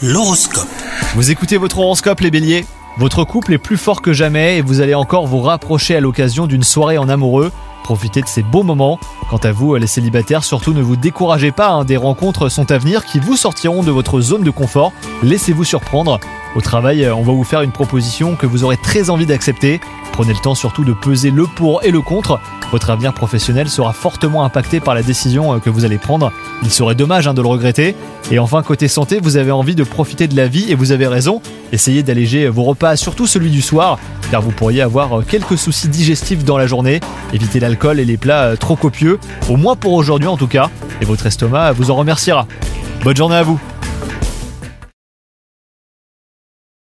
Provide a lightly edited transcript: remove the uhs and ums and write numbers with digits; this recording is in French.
L'horoscope. Vous écoutez votre horoscope les béliers ? Votre couple est plus fort que jamais et vous allez encore vous rapprocher à l'occasion d'une soirée en amoureux. Profitez de ces beaux moments. Quant à vous, les célibataires, surtout ne vous découragez pas, des rencontres sont à venir qui vous sortiront de votre zone de confort. Laissez-vous surprendre. Au travail, on va vous faire une proposition que vous aurez très envie d'accepter. Prenez le temps surtout de peser le pour et le contre. Votre avenir professionnel sera fortement impacté par la décision que vous allez prendre. Il serait dommage de le regretter. Et enfin, côté santé, vous avez envie de profiter de la vie et vous avez raison. Essayez d'alléger vos repas, surtout celui du soir, car vous pourriez avoir quelques soucis digestifs dans la journée. Évitez l'alcool et les plats trop copieux, au moins pour aujourd'hui en tout cas, et votre estomac vous en remerciera. Bonne journée à vous.